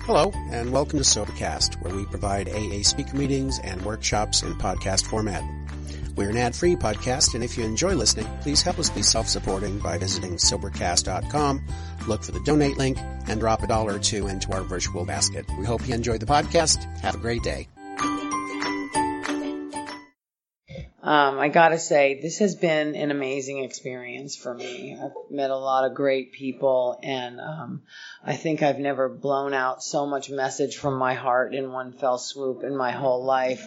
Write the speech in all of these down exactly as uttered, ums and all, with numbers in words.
Hello, and welcome to Sobercast, where we provide A A speaker meetings and workshops in podcast format. We're an ad-free podcast, and if you enjoy listening, please help us be self-supporting by visiting Sobercast dot com, look for the donate link, and drop a dollar or two into our virtual basket. We hope you enjoyed the podcast. Have a great day. Um, I gotta say, this has been an amazing experience for me. I've met a lot of great people, and um, I think I've never blown out so much message from my heart in one fell swoop in my whole life.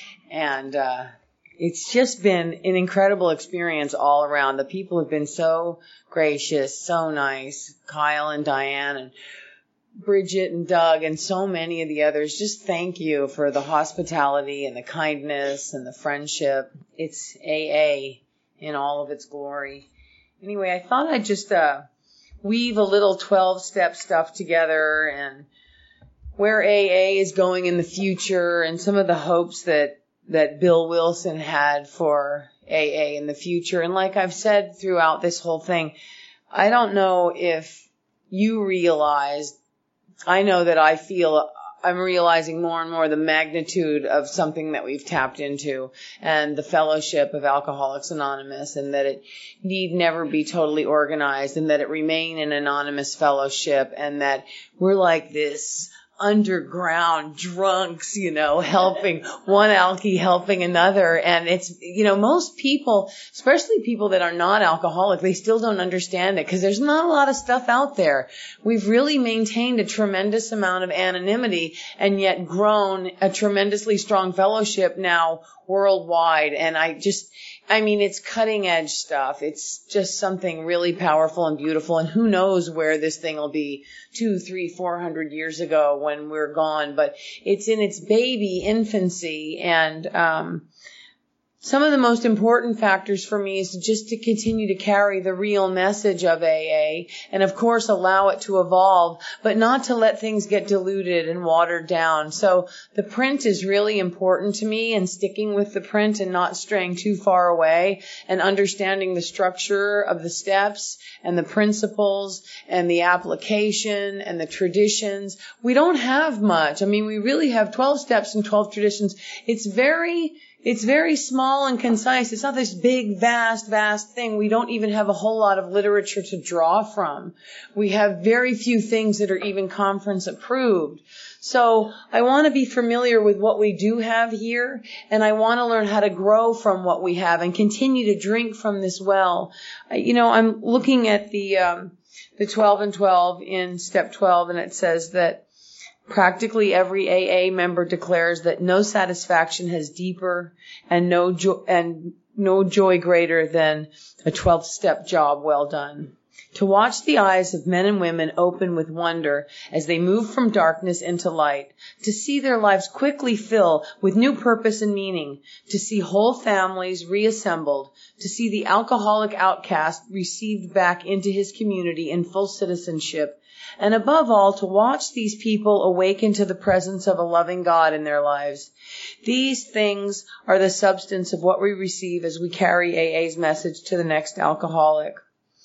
And uh, it's just been an incredible experience all around. The people have been so gracious, so nice. Kyle and Diane and Bridget and Doug and so many of the others, just thank you for the hospitality and the kindness and the friendship. It's A A in all of its glory. Anyway, I thought I'd just uh, weave a little twelve-step stuff together and where A A is going in the future and some of the hopes that, that Bill Wilson had for A A in the future. And like I've said throughout this whole thing, I don't know if you realize, I know that I feel I'm realizing more and more the magnitude of something that we've tapped into and the fellowship of Alcoholics Anonymous, and that it need never be totally organized, and that it remain an anonymous fellowship, and that we're like this underground drunks, you know, helping one alkie helping another. And it's, you know, most people, especially people that are not alcoholic, they still don't understand it because there's not a lot of stuff out there. We've really maintained a tremendous amount of anonymity and yet grown a tremendously strong fellowship now worldwide. And I just, I mean, it's cutting edge stuff. It's just something really powerful and beautiful. And who knows where this thing will be two, three, four hundred years ago when we're gone. But it's in its baby infancy. And um some of the most important factors for me is just to continue to carry the real message of A A and, of course, allow it to evolve, but not to let things get diluted and watered down. So the print is really important to me, and sticking with the print and not straying too far away, and understanding the structure of the steps and the principles and the application and the traditions. We don't have much. I mean, we really have twelve steps and twelve traditions. It's very... It's very small and concise. It's not this big, vast, vast thing. We don't even have a whole lot of literature to draw from. We have very few things that are even conference approved. So I want to be familiar with what we do have here, and I want to learn how to grow from what we have and continue to drink from this well. You know, I'm looking at the um, the twelve and twelve in step twelve, and it says that practically every A A member declares that no satisfaction has deeper and no jo- and no joy greater than a twelfth-step job well done. To watch the eyes of men and women open with wonder as they move from darkness into light, to see their lives quickly fill with new purpose and meaning, to see whole families reassembled, to see the alcoholic outcast received back into his community in full citizenship, and above all, to watch these people awaken to the presence of a loving God in their lives. These things are the substance of what we receive as we carry A A's message to the next alcoholic.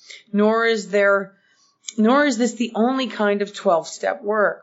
Nor is there, nor is this the only kind of twelve-step work.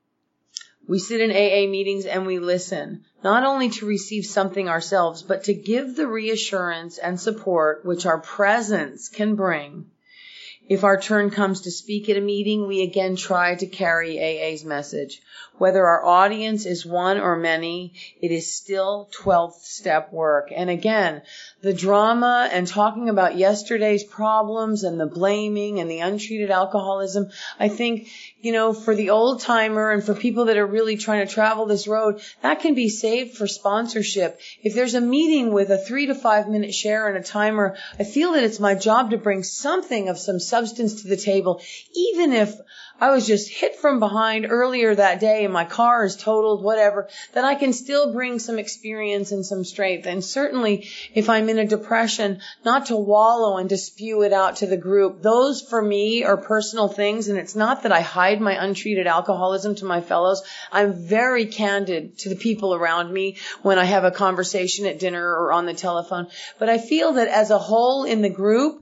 We sit in A A meetings and we listen, not only to receive something ourselves, but to give the reassurance and support which our presence can bring. If our turn comes to speak at a meeting, we again try to carry A A's message. Whether our audience is one or many, it is still twelfth step work. And again, the drama and talking about yesterday's problems and the blaming and the untreated alcoholism, I think, you know, for the old timer and for people that are really trying to travel this road, that can be saved for sponsorship. If there's a meeting with a three to five minute share and a timer, I feel that it's my job to bring something of some substance to the table, even if I was just hit from behind earlier that day and my car is totaled, whatever, that I can still bring some experience and some strength. And certainly if I'm in a depression, not to wallow and to spew it out to the group. Those for me are personal things, and it's not that I hide my untreated alcoholism to my fellows. I'm very candid to the people around me when I have a conversation at dinner or on the telephone. But I feel that as a whole in the group,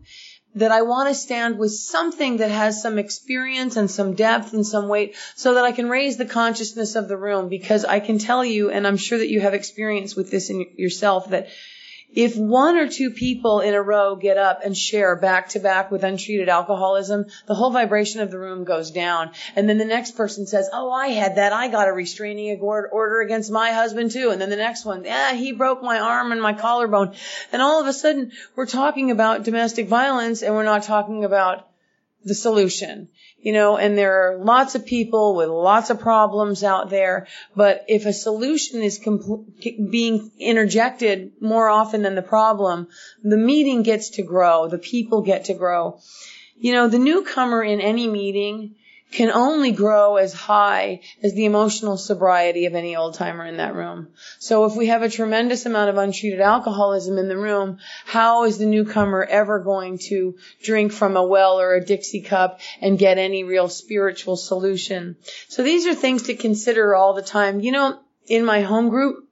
that I want to stand with something that has some experience and some depth and some weight so that I can raise the consciousness of the room. Because I can tell you, and I'm sure that you have experience with this in yourself, that if one or two people in a row get up and share back to back with untreated alcoholism, the whole vibration of the room goes down. And then the next person says, oh, I had that. I got a restraining order against my husband too. And then the next one, yeah, he broke my arm and my collarbone. And all of a sudden we're talking about domestic violence and we're not talking about the solution. You know, and there are lots of people with lots of problems out there, but if a solution is compl- being interjected more often than the problem, the meeting gets to grow, the people get to grow. You know, the newcomer in any meeting can only grow as high as the emotional sobriety of any old-timer in that room. So if we have a tremendous amount of untreated alcoholism in the room, how is the newcomer ever going to drink from a well or a Dixie cup and get any real spiritual solution? So these are things to consider all the time. You know, in my home group,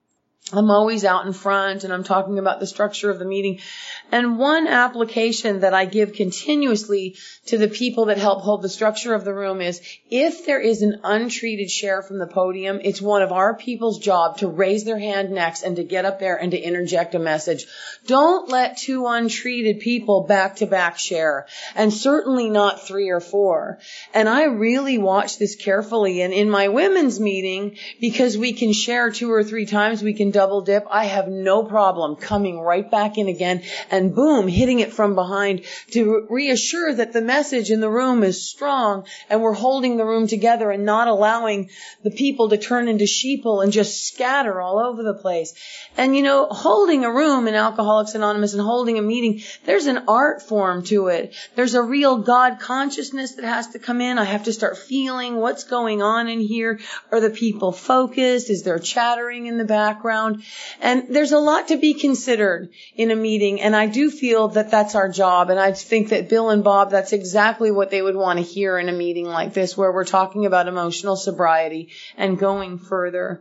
I'm always out in front and I'm talking about the structure of the meeting. And one application that I give continuously to the people that help hold the structure of the room is if there is an untreated share from the podium, it's one of our people's job to raise their hand next and to get up there and to interject a message. Don't let two untreated people back to back share, and certainly not three or four. And I really watch this carefully. And in my women's meeting, because we can share two or three times, we can double dip, I have no problem coming right back in again and boom, hitting it from behind to reassure that the message in the room is strong and we're holding the room together and not allowing the people to turn into sheeple and just scatter all over the place. And you know, holding a room in Alcoholics Anonymous and holding a meeting, there's an art form to it. There's a real God consciousness that has to come in. I have to start feeling what's going on in here. Are the people focused? Is there chattering in the background? And there's a lot to be considered in a meeting, and I do feel that that's our job, and I think that Bill and Bob, that's exactly what they would want to hear in a meeting like this, where we're talking about emotional sobriety and going further.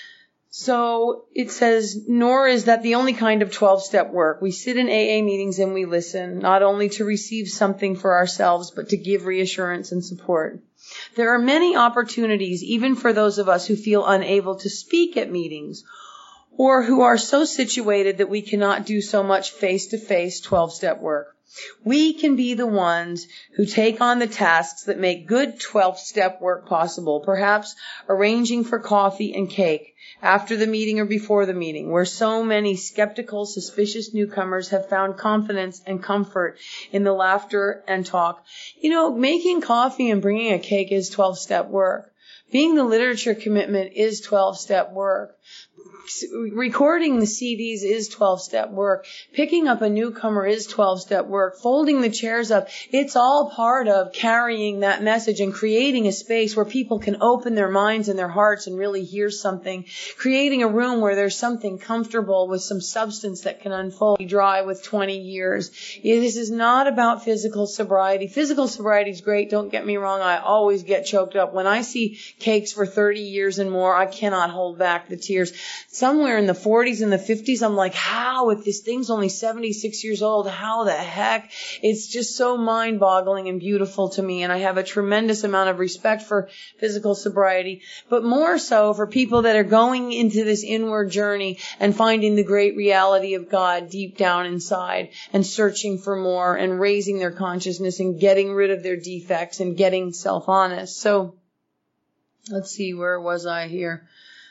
So it says, nor is that the only kind of twelve-step work. We sit in A A meetings and we listen, not only to receive something for ourselves, but to give reassurance and support. There are many opportunities, even for those of us who feel unable to speak at meetings, or who are so situated that we cannot do so much face-to-face twelve-step work. We can be the ones who take on the tasks that make good twelve-step work possible, perhaps arranging for coffee and cake after the meeting or before the meeting, where so many skeptical, suspicious newcomers have found confidence and comfort in the laughter and talk. You know, making coffee and bringing a cake is twelve-step work. Being the literature commitment is twelve-step work. Recording the C Ds is twelve-step work. Picking up a newcomer is twelve-step work. Folding the chairs up, it's all part of carrying that message and creating a space where people can open their minds and their hearts and really hear something. Creating a room where there's something comfortable with some substance that can unfold dry with twenty years. This is not about physical sobriety. Physical sobriety is great, don't get me wrong. I always get choked up. When I see cakes for thirty years and more, I cannot hold back the tears. Somewhere in the forties and the fifties, I'm like, how, if this thing's only seventy-six years old, how the heck? It's just so mind-boggling and beautiful to me, and I have a tremendous amount of respect for physical sobriety, but more so for people that are going into this inward journey and finding the great reality of God deep down inside and searching for more and raising their consciousness and getting rid of their defects and getting self-honest. So, let's see, where was I here?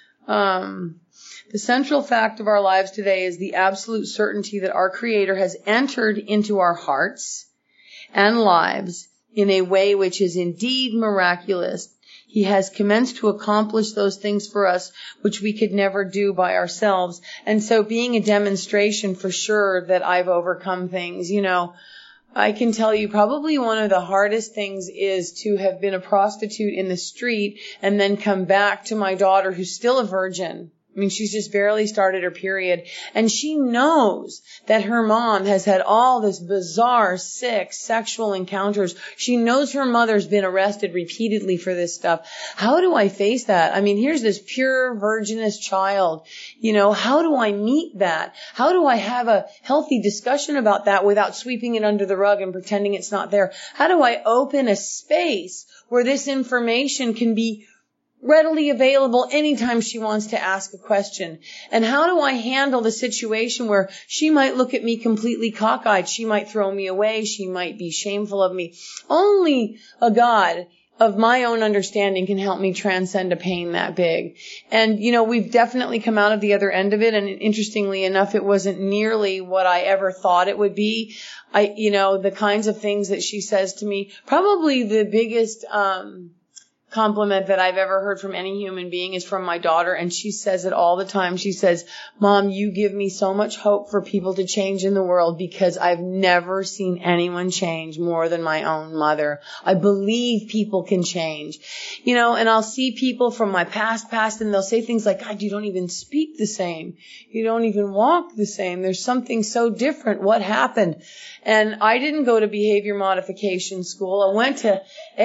Um... The central fact of our lives today is the absolute certainty that our Creator has entered into our hearts and lives in a way which is indeed miraculous. He has commenced to accomplish those things for us which we could never do by ourselves. And so being a demonstration for sure that I've overcome things, you know, I can tell you probably one of the hardest things is to have been a prostitute in the street and then come back to my daughter who's still a virgin. I mean, she's just barely started her period, and she knows that her mom has had all this bizarre, sick, sexual encounters. She knows her mother's been arrested repeatedly for this stuff. How do I face that? I mean, here's this pure, virginous child. You know, how do I meet that? How do I have a healthy discussion about that without sweeping it under the rug and pretending it's not there? How do I open a space where this information can be readily available anytime she wants to ask a question? And how do I handle the situation where she might look at me completely cockeyed? She might throw me away. She might be shameful of me. Only a God of my own understanding can help me transcend a pain that big. And, you know, we've definitely come out of the other end of it. And interestingly enough, it wasn't nearly what I ever thought it would be. I, you know, the kinds of things that she says to me, probably the biggest, um, compliment that I've ever heard from any human being is from my daughter, and she says it all the time. She says, Mom, you give me so much hope for people to change in the world, because I've never seen anyone change more than my own mother. I believe people can change. You know, and I'll see people from my past past and they'll say things like, God, you don't even speak the same. You don't even walk the same. There's something so different. What happened? And I didn't go to behavior modification school. I went to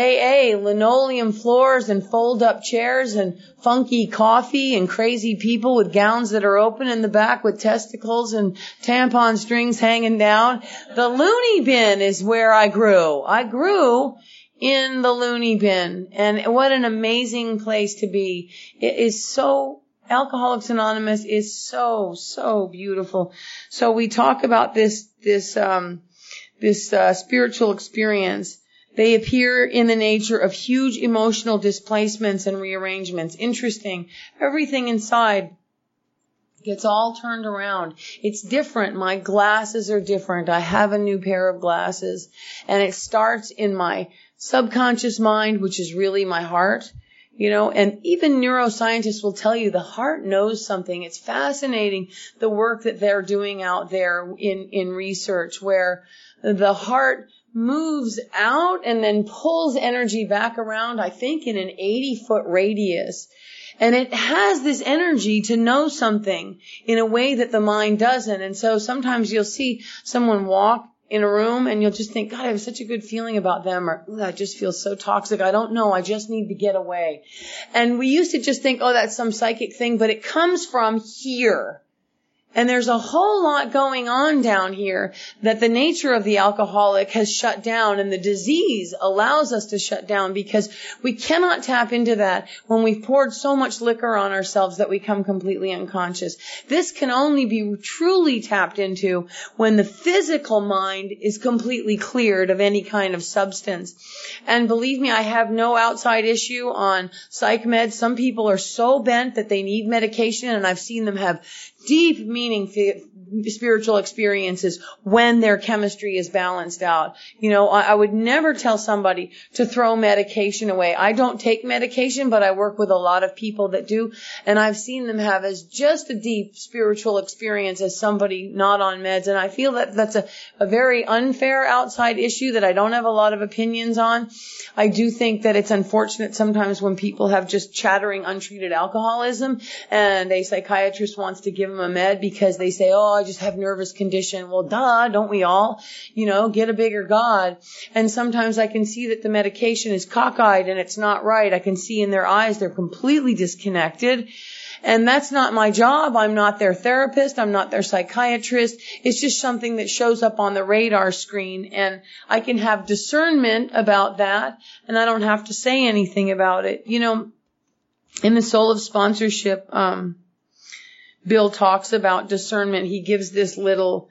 A A, linoleum floors and fold-up chairs and funky coffee and crazy people with gowns that are open in the back with testicles and tampon strings hanging down. The loony bin is where I grew. I grew in the loony bin. And what an amazing place to be. It is so Alcoholics Anonymous is so, so beautiful. So we talk about this, this, um, this, uh, spiritual experience. They appear in the nature of huge emotional displacements and rearrangements. Interesting. Everything inside gets all turned around. It's different. My glasses are different. I have a new pair of glasses, and it starts in my subconscious mind, which is really my heart. You know, and even neuroscientists will tell you the heart knows something. It's fascinating, the work that they're doing out there in, in research, where the heart moves out and then pulls energy back around, I think, in an eighty foot radius. And it has this energy to know something in a way that the mind doesn't. And so sometimes you'll see someone walk in a room and you'll just think, God, I have such a good feeling about them, or I just feel so toxic. I don't know. I just need to get away. And we used to just think, oh, that's some psychic thing, but it comes from here. And there's a whole lot going on down here that the nature of the alcoholic has shut down, and the disease allows us to shut down, because we cannot tap into that when we've poured so much liquor on ourselves that we become completely unconscious. This can only be truly tapped into when the physical mind is completely cleared of any kind of substance. And believe me, I have no outside issue on psych meds. Some people are so bent that they need medication, and I've seen them have deep meaning spiritual experiences when their chemistry is balanced out. You know, I, I would never tell somebody to throw medication away. I don't take medication, but I work with a lot of people that do, and I've seen them have as just a deep spiritual experience as somebody not on meds. And I feel that that's a, a very unfair outside issue that I don't have a lot of opinions on. I do think that it's unfortunate sometimes when people have just chattering, untreated alcoholism, and a psychiatrist wants to give them a med because they say, oh, I just have nervous condition. Well, duh, don't we all? You know, get a bigger God. And sometimes I can see that the medication is cockeyed and it's not right. I can see in their eyes they're completely disconnected. And that's not my job. I'm not their therapist. I'm not their psychiatrist. It's just something that shows up on the radar screen, and I can have discernment about that, and I don't have to say anything about it. You know, in the Soul of Sponsorship, um, Bill talks about discernment. He gives this little,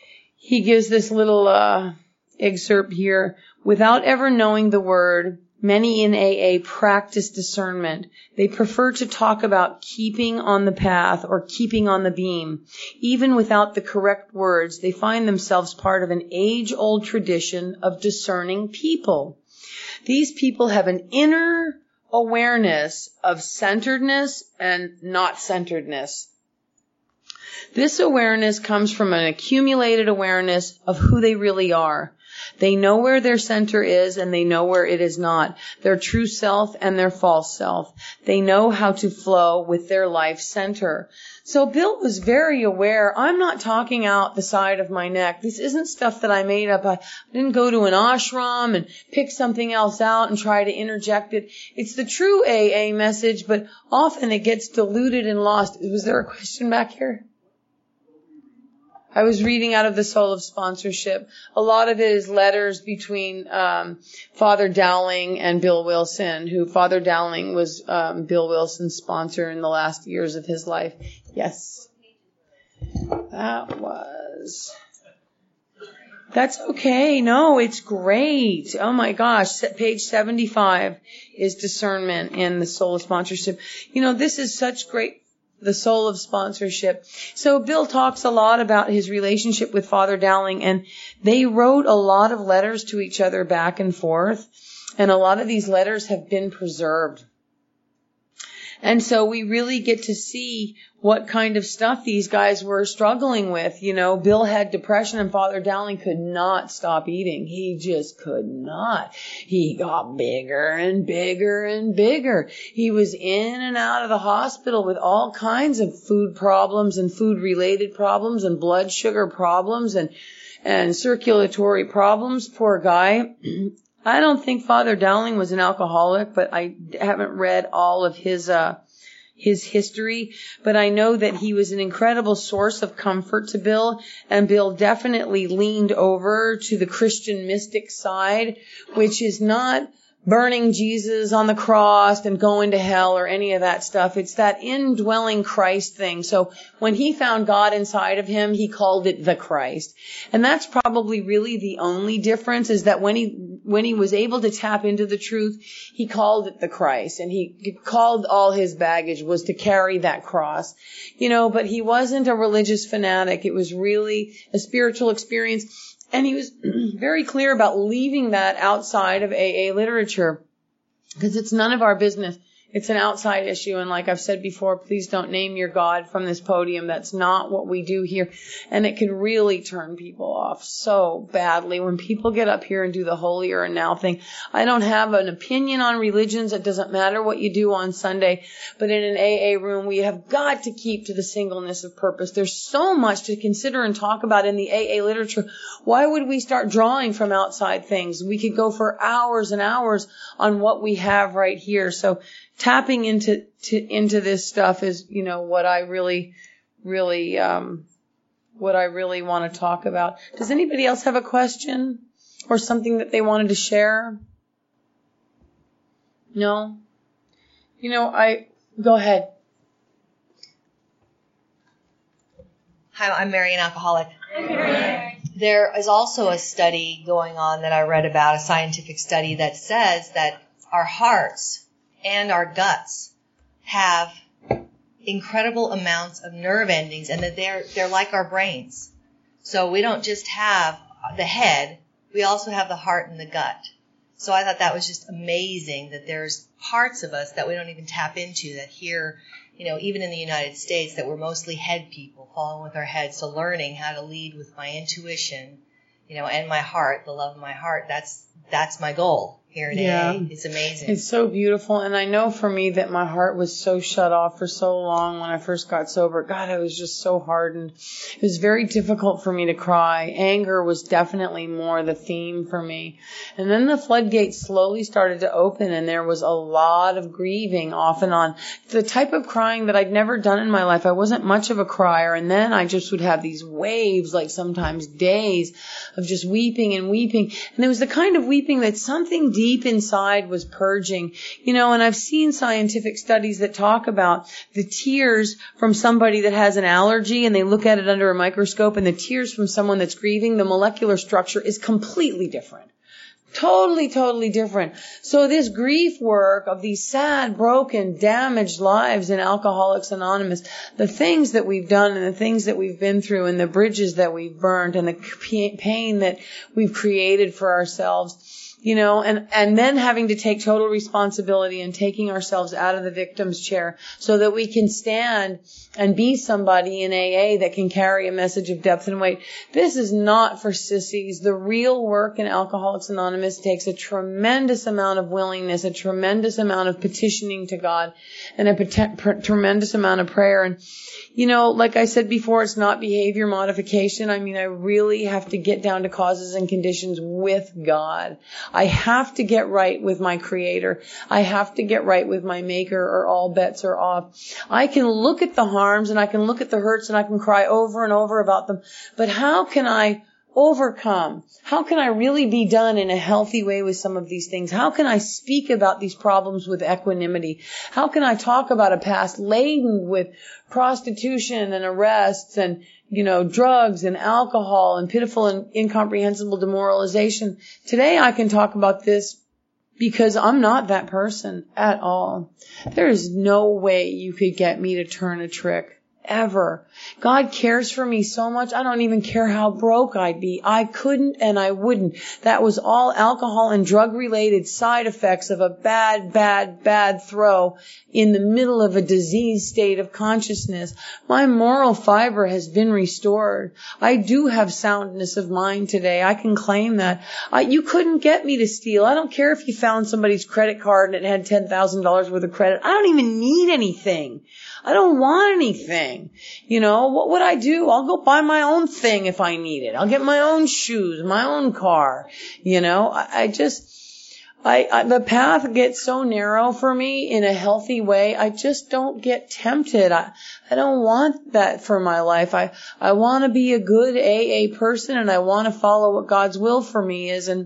he gives this little, uh, excerpt here. Without ever knowing the word, many in A A practice discernment. They prefer to talk about keeping on the path or keeping on the beam. Even without the correct words, they find themselves part of an age-old tradition of discerning people. These people have an inner awareness of centeredness and not centeredness. This awareness comes from an accumulated awareness of who they really are. They know where their center is and they know where it is not, their true self and their false self. They know how to flow with their life center. So Bill was very aware. I'm not talking out the side of my neck. This isn't stuff that I made up. I didn't go to an ashram and pick something else out and try to interject it. It's the true A A message, but often it gets diluted and lost. Was there a question back here? I was reading out of the Soul of Sponsorship. A lot of it is letters between um, Father Dowling and Bill Wilson, who Father Dowling was um, Bill Wilson's sponsor in the last years of his life. Yes. That was... That's okay. No, it's great. Oh my gosh. Page seventy-five is discernment in the Soul of Sponsorship. You know, this is such great... The Soul of Sponsorship. So Bill talks a lot about his relationship with Father Dowling, and they wrote a lot of letters to each other back and forth, and a lot of these letters have been preserved. And so we really get to see what kind of stuff these guys were struggling with. You know, Bill had depression and Father Dowling could not stop eating. He just could not. He got bigger and bigger and bigger. He was in and out of the hospital with all kinds of food problems and food related problems and blood sugar problems and, and circulatory problems. Poor guy. I don't think Father Dowling was an alcoholic, but I haven't read all of his, uh, his history, but I know that he was an incredible source of comfort to Bill, and Bill definitely leaned over to the Christian mystic side, which is not burning Jesus on the cross and going to hell or any of that stuff. It's that indwelling Christ thing. So when he found God inside of him, he called it the Christ. And that's probably really the only difference, is that when he, when he was able to tap into the truth, he called it the Christ. And he called all his baggage was to carry that cross. You know, but he wasn't a religious fanatic. It was really a spiritual experience. And he was very clear about leaving that outside of A A literature, because it's none of our business. It's an outside issue. And like I've said before, please don't name your God from this podium. That's not what we do here. And it can really turn people off so badly when people get up here and do the holier and now thing. I don't have an opinion on religions. It doesn't matter what you do on Sunday. But in an A A room, we have got to keep to the singleness of purpose. There's so much to consider and talk about in the A A literature. Why would we start drawing from outside things? We could go for hours and hours on what we have right here. So tapping into to, into this stuff is, you know, what I really, really, um, what I really want to talk about. Does anybody else have a question or something that they wanted to share? No? You know, I, go ahead. Hi, I'm Mary, an alcoholic. Hi, Mary. There is also a study going on that I read about, a scientific study that says that our hearts and our guts have incredible amounts of nerve endings, and that they're they're like our brains. So we don't just have the head, we also have the heart and the gut. So I thought that was just amazing that there's parts of us that we don't even tap into, that here, you know, even in the United States, that we're mostly head people, following with our head. So learning how to lead with my intuition, you know, and my heart, the love of my heart, that's that's my goal here in yeah. A A. It's amazing. It's so beautiful. And I know for me that my heart was so shut off for so long when I first got sober. God, I was just so hardened. It was very difficult for me to cry. Anger was definitely more the theme for me. And then the floodgates slowly started to open, and there was a lot of grieving off and on. The type of crying that I'd never done in my life. I wasn't much of a crier. And then I just would have these waves, like sometimes days, of just weeping and weeping. And it was the kind of weeping that something deep deep inside was purging, you know, and I've seen scientific studies that talk about the tears from somebody that has an allergy, and they look at it under a microscope, and the tears from someone that's grieving, the molecular structure is completely different. Totally, totally different. So this grief work of these sad, broken, damaged lives in Alcoholics Anonymous, the things that we've done and the things that we've been through and the bridges that we've burned and the pain that we've created for ourselves, You know, and, and then having to take total responsibility and taking ourselves out of the victim's chair so that we can stand and be somebody in A A that can carry a message of depth and weight. This is not for sissies. The real work in Alcoholics Anonymous takes a tremendous amount of willingness, a tremendous amount of petitioning to God, and a pet- tremendous amount of prayer. And, you know, like I said before, it's not behavior modification. I mean, I really have to get down to causes and conditions with God. I have to get right with my Creator. I have to get right with my Maker, or all bets are off. I can look at the harms and I can look at the hurts and I can cry over and over about them. But how can I overcome? How can I really be done in a healthy way with some of these things? How can I speak about these problems with equanimity? How can I talk about a past laden with prostitution and arrests and, you know, drugs and alcohol and pitiful and incomprehensible demoralization? Today I can talk about this because I'm not that person at all. There is no way you could get me to turn a trick. Ever. God cares for me so much. I don't even care how broke I'd be. I couldn't and I wouldn't. That was all alcohol and drug related side effects of a bad, bad, bad throw in the middle of a diseased state of consciousness. My moral fiber has been restored. I do have soundness of mind today. I can claim that. I, you couldn't get me to steal. I don't care if you found somebody's credit card and it had ten thousand dollars worth of credit. I don't even need anything. I don't want anything. You know, what would I do? I'll go buy my own thing if I need it. I'll get my own shoes, my own car. You know, I, I just, I, I, the path gets so narrow for me in a healthy way. I just don't get tempted. I, I don't want that for my life. I, I want to be a good A A person and I want to follow what God's will for me is. And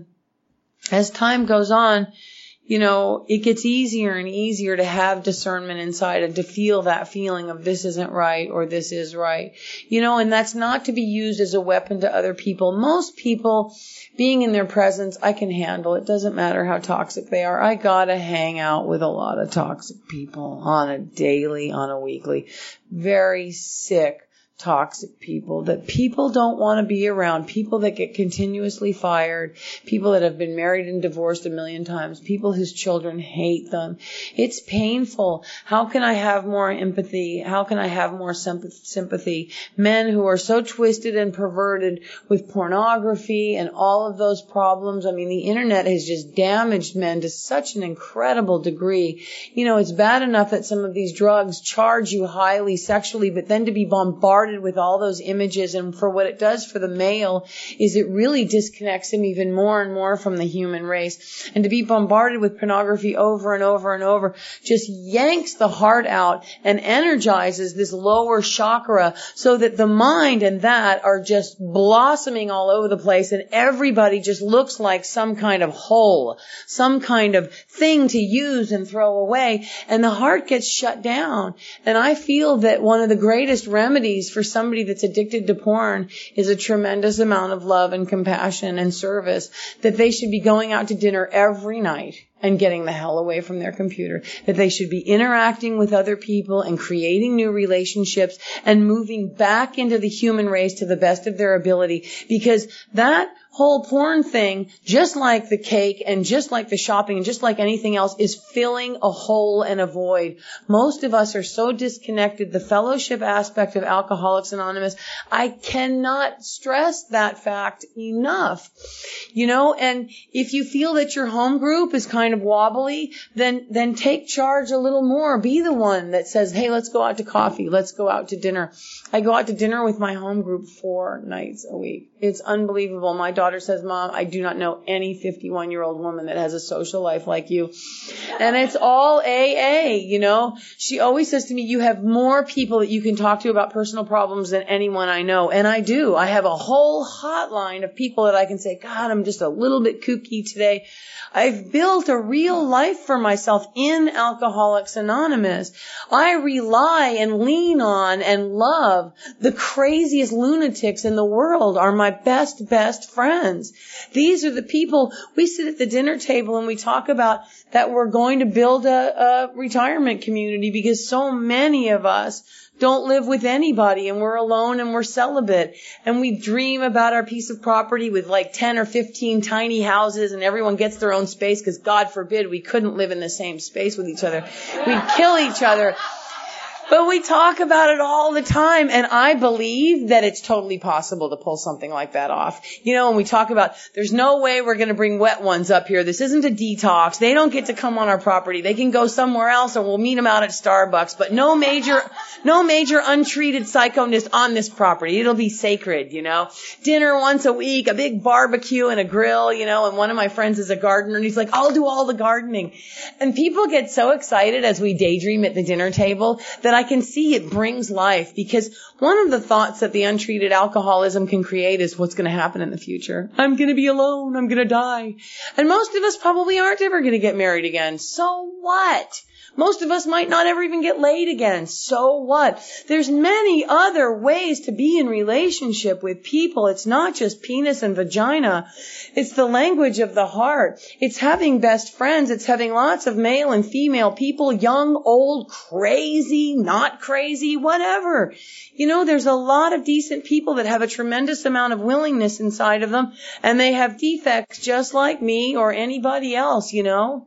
as time goes on, you know, it gets easier and easier to have discernment inside and to feel that feeling of this isn't right or this is right. You know, and that's not to be used as a weapon to other people. Most people, being in their presence, I can handle. It doesn't matter how toxic they are. I gotta hang out with a lot of toxic people on a daily, on a weekly. Very sick, toxic people that people don't want to be around, people that get continuously fired, people that have been married and divorced a million times, people whose children hate them. It's painful. How can I have more empathy? How can I have more sympathy? Men who are so twisted and perverted with pornography and all of those problems. I mean, the internet has just damaged men to such an incredible degree. You know, it's bad enough that some of these drugs charge you highly sexually, but then to be bombarded with all those images, and for what it does for the male is it really disconnects him even more and more from the human race. And to be bombarded with pornography over and over and over just yanks the heart out and energizes this lower chakra so that the mind and that are just blossoming all over the place, and everybody just looks like some kind of hole, some kind of thing to use and throw away, and the heart gets shut down. And I feel that one of the greatest remedies for somebody that's addicted to porn is a tremendous amount of love and compassion and service, that they should be going out to dinner every night and getting the hell away from their computer, that they should be interacting with other people and creating new relationships and moving back into the human race to the best of their ability, because that whole porn thing, just like the cake and just like the shopping and just like anything else, is filling a hole and a void. Most of us are so disconnected. The fellowship aspect of Alcoholics Anonymous, I cannot stress that fact enough. You know, and if you feel that your home group is kind of wobbly, then then take charge a little more. Be the one that says, hey, let's go out to coffee. Let's go out to dinner. I go out to dinner with my home group four nights a week. It's unbelievable. My daughter says, Mom, I do not know any fifty-one-year-old woman that has a social life like you. And it's all A A, you know. She always says to me, you have more people that you can talk to about personal problems than anyone I know. And I do. I have a whole hotline of people that I can say, God, I'm just a little bit kooky today. I've built a real life for myself in Alcoholics Anonymous. I rely and lean on and love the craziest lunatics in the world are my best, best friends. These are the people, we sit at the dinner table and we talk about that we're going to build a, a retirement community because so many of us don't live with anybody and we're alone and we're celibate and we dream about our piece of property with like ten or fifteen tiny houses and everyone gets their own space because God forbid we couldn't live in the same space with each other. We'd kill each other. But we talk about it all the time, and I believe that it's totally possible to pull something like that off. You know, when we talk about, there's no way we're going to bring wet ones up here. This isn't a detox. They don't get to come on our property. They can go somewhere else, or we'll meet them out at Starbucks. But no major, no major untreated psychoness on this property. It'll be sacred, you know. Dinner once a week, a big barbecue and a grill, you know, and one of my friends is a gardener, and he's like, I'll do all the gardening. And people get so excited as we daydream at the dinner table that I can see it brings life, because one of the thoughts that the untreated alcoholism can create is what's going to happen in the future. I'm going to be alone. I'm going to die. And most of us probably aren't ever going to get married again. So what? Most of us might not ever even get laid again. So what? There's many other ways to be in relationship with people. It's not just penis and vagina. It's the language of the heart. It's having best friends. It's having lots of male and female people, young, old, crazy, not crazy, whatever. You know, there's a lot of decent people that have a tremendous amount of willingness inside of them, and they have defects just like me or anybody else, you know.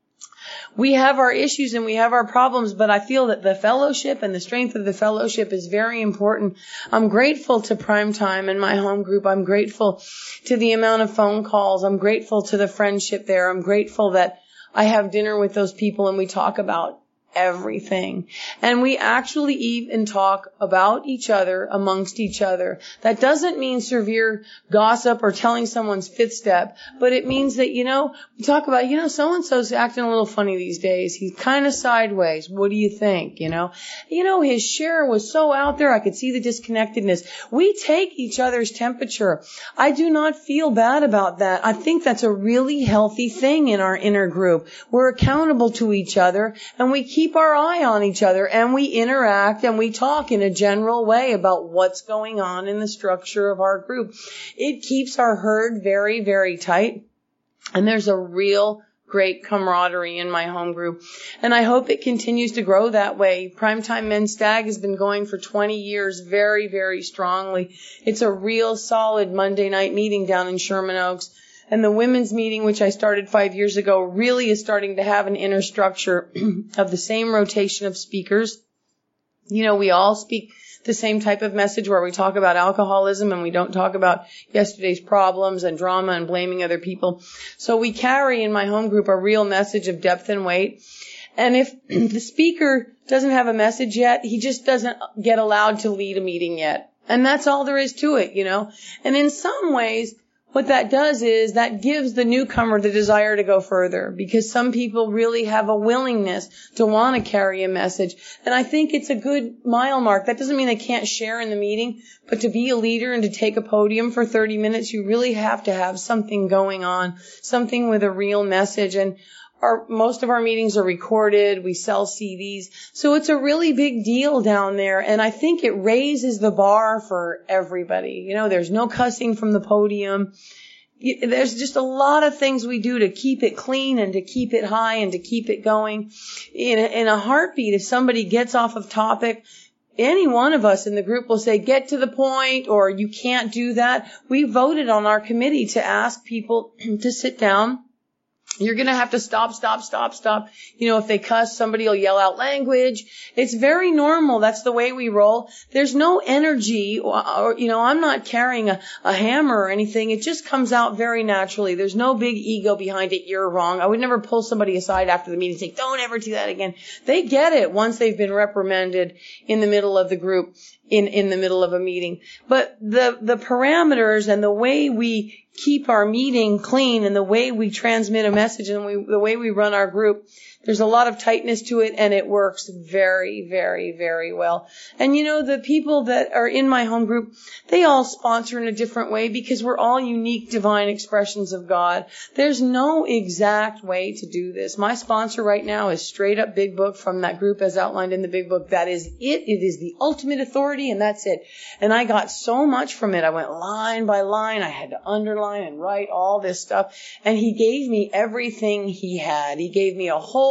We have our issues and we have our problems, but I feel that the fellowship and the strength of the fellowship is very important. I'm grateful to Primetime and my home group. I'm grateful to the amount of phone calls. I'm grateful to the friendship there. I'm grateful that I have dinner with those people and we talk about everything. And we actually even talk about each other amongst each other. That doesn't mean severe gossip or telling someone's fifth step, but it means that, you know, we talk about, you know, so-and-so's acting a little funny these days. He's kind of sideways. What do you think? You know, you know, his share was so out there. I could see the disconnectedness. We take each other's temperature. I do not feel bad about that. I think that's a really healthy thing in our inner group. We're accountable to each other and we keep our eye on each other and we interact and we talk in a general way about what's going on in the structure of our group. It keeps our herd very, very tight. And there's a real great camaraderie in my home group. And I hope it continues to grow that way. Primetime Men's Stag has been going for twenty years very, very strongly. It's a real solid Monday night meeting down in Sherman Oaks. And the women's meeting, which I started five years ago, really is starting to have an inner structure of the same rotation of speakers. You know, we all speak the same type of message where we talk about alcoholism and we don't talk about yesterday's problems and drama and blaming other people. So we carry in my home group a real message of depth and weight. And if the speaker doesn't have a message yet, he just doesn't get allowed to lead a meeting yet. And that's all there is to it, you know. And in some ways, what that does is that gives the newcomer the desire to go further, because some people really have a willingness to want to carry a message. And I think it's a good mile mark. That doesn't mean they can't share in the meeting, but to be a leader and to take a podium for thirty minutes, you really have to have something going on, something with a real message. And Our, most of our meetings are recorded. We sell C Ds. So it's a really big deal down there. And I think it raises the bar for everybody. You know, there's no cussing from the podium. There's just a lot of things we do to keep it clean and to keep it high and to keep it going. In a, in a heartbeat, if somebody gets off of topic, any one of us in the group will say, get to the point, or you can't do that. We voted on our committee to ask people to sit down. You're going to have to stop, stop, stop, stop. You know, if they cuss, somebody will yell out language. It's very normal. That's the way we roll. There's no energy or, or you know, I'm not carrying a, a hammer or anything. It just comes out very naturally. There's no big ego behind it. You're wrong. I would never pull somebody aside after the meeting and say, don't ever do that again. They get it once they've been reprimanded in the middle of the group, in, in the middle of a meeting. But the, the parameters and the way we keep our meeting clean and the way we transmit a message and we, the way we run our group, there's a lot of tightness to it, and it works very, very, very well. And you know, the people that are in my home group, they all sponsor in a different way because we're all unique divine expressions of God. There's no exact way to do this. My sponsor right now is straight up Big Book from that group as outlined in the Big Book. That is it. It is the ultimate authority, and that's it. And I got so much from it. I went line by line. I had to underline and write all this stuff. And he gave me everything he had. He gave me a whole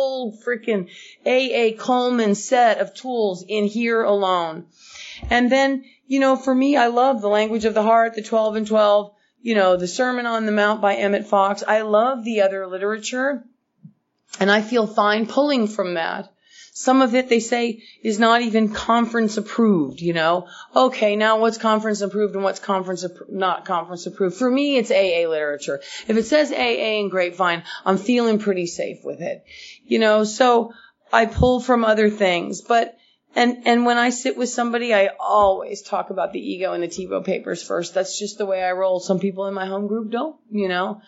whole freaking A A Coleman set of tools in here alone. And then, you know, for me, I love The Language of the Heart, the twelve and twelve, you know, the Sermon on the Mount by Emmett Fox. I love the other literature, and I feel fine pulling from that. Some of it, they say, is not even conference approved, you know. Okay, now what's conference approved and what's conference appro- not conference approved? For me, it's A A literature. If it says A A in Grapevine, I'm feeling pretty safe with it. You know, so I pull from other things. But, and, and when I sit with somebody, I always talk about the ego and the Tebow papers first. That's just the way I roll. Some people in my home group don't, you know.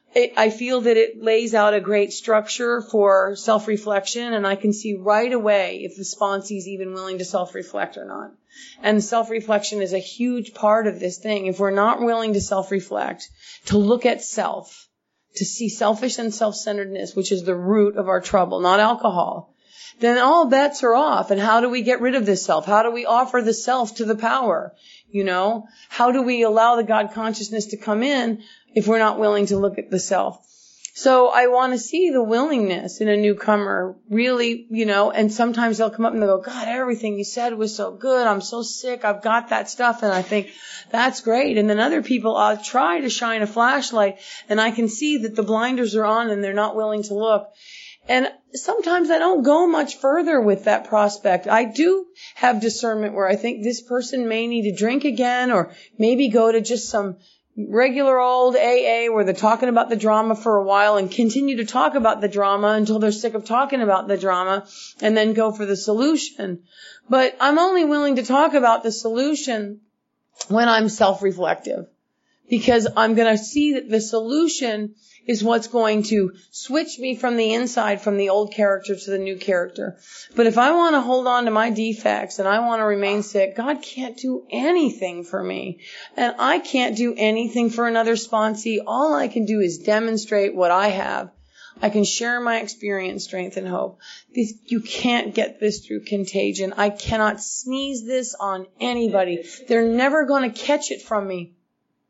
I feel that it lays out a great structure for self-reflection, and I can see right away if the sponsee is even willing to self-reflect or not. And self-reflection is a huge part of this thing. If we're not willing to self-reflect, to look at self, to see selfish and self-centeredness, which is the root of our trouble, not alcohol, then all bets are off. And how do we get rid of this self? How do we offer the self to the power? You know, how do we allow the God consciousness to come in if we're not willing to look at the self? So I want to see the willingness in a newcomer, really, you know, and sometimes they'll come up and they'll go, God, everything you said was so good. I'm so sick. I've got that stuff. And I think that's great. And then other people, I'll try to shine a flashlight and I can see that the blinders are on and they're not willing to look. And sometimes I don't go much further with that prospect. I do have discernment where I think this person may need to drink again, or maybe go to just some regular old A A where they're talking about the drama for a while and continue to talk about the drama until they're sick of talking about the drama, and then go for the solution. But I'm only willing to talk about the solution when I'm self-reflective, because I'm going to see that the solution is what's going to switch me from the inside, from the old character to the new character. But if I want to hold on to my defects and I want to remain sick, God can't do anything for me. And I can't do anything for another sponsee. All I can do is demonstrate what I have. I can share my experience, strength, and hope. This, you can't get this through contagion. I cannot sneeze this on anybody. They're never going to catch it from me.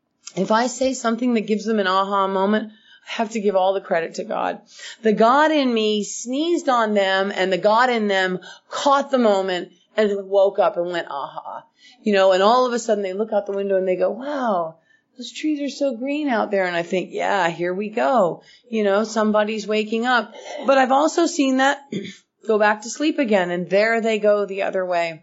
If I say something that gives them an aha moment, I have to give all the credit to God. The God in me sneezed on them, and the God in them caught the moment and woke up and went, aha. You know, and all of a sudden they look out the window and they go, wow, those trees are so green out there. And I think, yeah, here we go. You know, somebody's waking up. But I've also seen that go back to sleep again, and there they go the other way.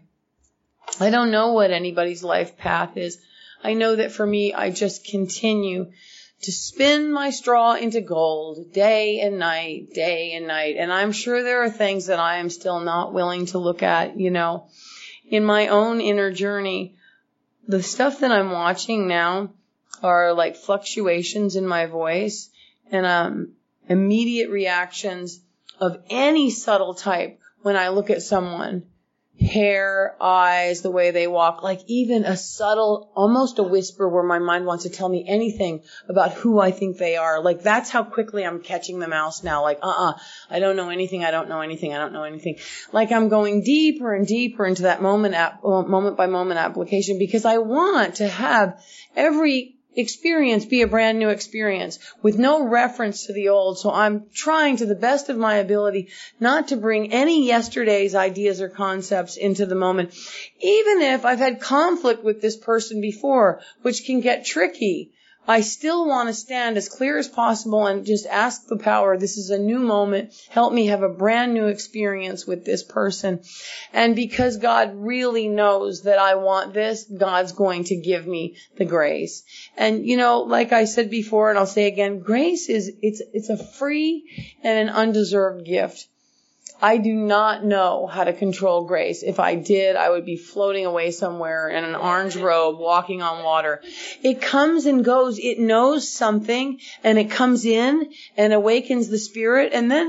I don't know what anybody's life path is. I know that for me, I just continue to spin my straw into gold day and night, day and night. And I'm sure there are things that I am still not willing to look at, you know, in my own inner journey. The stuff that I'm watching now are like fluctuations in my voice and um immediate reactions of any subtle type when I look at someone. Hair, eyes, the way they walk, like even a subtle, almost a whisper where my mind wants to tell me anything about who I think they are. Like that's how quickly I'm catching the mouse now. Like, uh-uh, I don't know anything, I don't know anything, I don't know anything. Like I'm going deeper and deeper into that moment, ap- moment by moment application, because I want to have every experience be a brand new experience with no reference to the old. So I'm trying to the best of my ability not to bring any yesterday's ideas or concepts into the moment, even if I've had conflict with this person before, which can get tricky. I still want to stand as clear as possible and just ask the power, this is a new moment. Help me have a brand new experience with this person. And because God really knows that I want this, God's going to give me the grace. And, you know, like I said before, and I'll say again, grace is, it's, it's a free and an undeserved gift. I do not know how to control grace. If I did, I would be floating away somewhere in an orange robe, walking on water. It comes and goes. It knows something, and it comes in and awakens the spirit, and then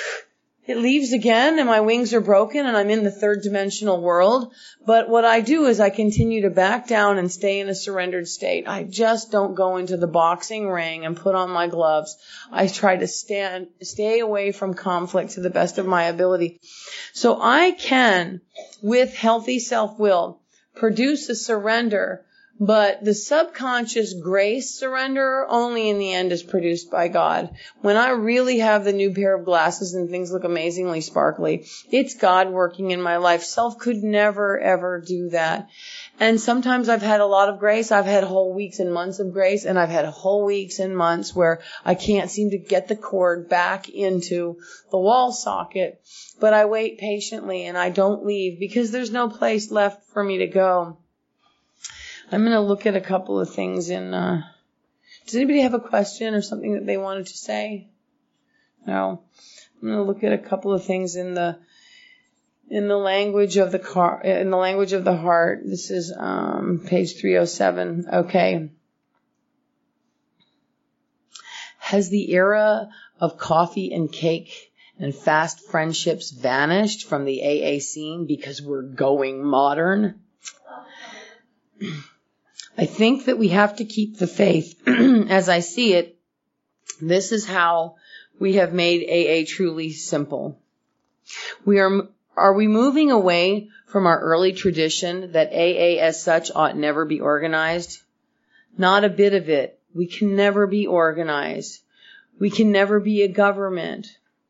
it leaves again, and my wings are broken, and I'm in the third dimensional world. But what I do is I continue to back down and stay in a surrendered state. I just don't go into the boxing ring and put on my gloves. I try to stand, stay away from conflict to the best of my ability. So I can, with healthy self-will, produce a surrender But the subconscious grace surrender only in the end is produced by God. When I really have the new pair of glasses and things look amazingly sparkly, it's God working in my life. Self could never, ever do that. And sometimes I've had a lot of grace. I've had whole weeks and months of grace, and I've had whole weeks and months where I can't seem to get the cord back into the wall socket. But I wait patiently and I don't leave because there's no place left for me to go. I'm going to look at a couple of things in, uh, does anybody have a question or something that they wanted to say? No. I'm going to look at a couple of things in the, in the language of the car, in the language of the heart. This is, um, page three oh seven. Okay. Has the era of coffee and cake and fast friendships vanished from the A A scene because we're going modern? I think that we have to keep the faith. As I see it, this is how we have made A A truly simple. We are, are we moving away from our early tradition that A A as such ought never be organized? Not a bit of it. We can never be organized. We can never be a government.